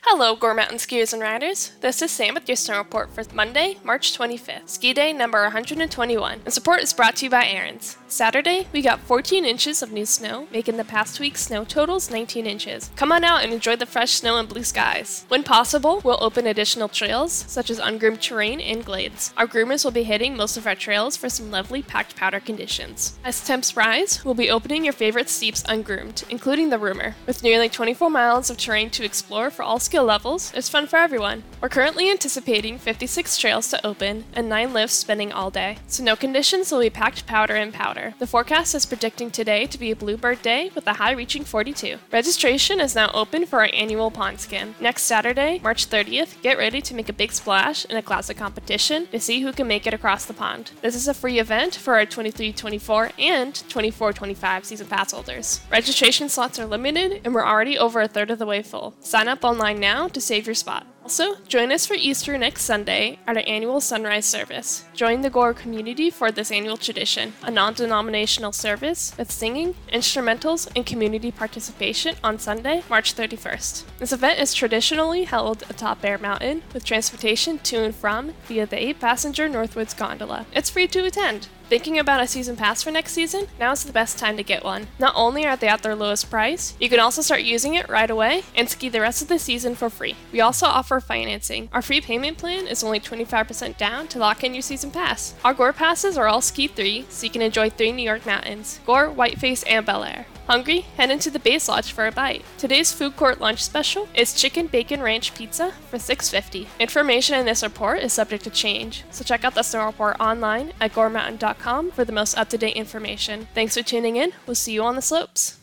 Hello, Gore Mountain skiers and riders. This is Sam with your snow report for Monday, March 25th, ski day number 121. The support is brought to you by Aaron's. Saturday, we got 14 inches of new snow, making the past week's snow totals 19 inches. Come on out and enjoy the fresh snow and blue skies. When possible, we'll open additional trails, such as ungroomed terrain and glades. Our groomers will be hitting most of our trails for some lovely packed powder conditions. As temps rise, we'll be opening your favorite steeps ungroomed, including the Rumor. With nearly 24 miles of terrain to explore for all skill levels, there's fun for everyone. We're currently anticipating 56 trails to open and 9 lifts spinning all day. Snow conditions will be packed powder and powder. The forecast is predicting today to be a bluebird day with a high reaching 42. Registration is now open for our annual pond skin. Next Saturday, March 30th, get ready to make a big splash in a classic competition to see who can make it across the pond. This is a free event for our 23-24 and 24-25 season pass holders. Registration slots are limited and we're already over a third of the way full. Sign up online now to save your spot. Also, join us for Easter next Sunday at our annual sunrise service. Join the Gore community for this annual tradition, a non-denominational service with singing, instrumentals, and community participation on Sunday, March 31st. This event is traditionally held atop Bear Mountain, with transportation to and from via the 8-passenger Northwoods gondola. It's free to attend. Thinking about a season pass for next season? Now is the best time to get one. Not only are they at their lowest price, you can also start using it right away and ski the rest of the season for free. We also offer financing. Our free payment plan is only 25% down to lock in your season pass. Our Gore passes are all Ski 3, so you can enjoy 3 New York mountains: Gore, Whiteface, and Bel Air. Hungry? Head into the Base Lodge for a bite. Today's food court lunch special is chicken bacon ranch pizza for $6.50. Information in this report is subject to change, so check out the snow report online at goremountain.com for the most up-to-date information. Thanks for tuning in. We'll see you on the slopes.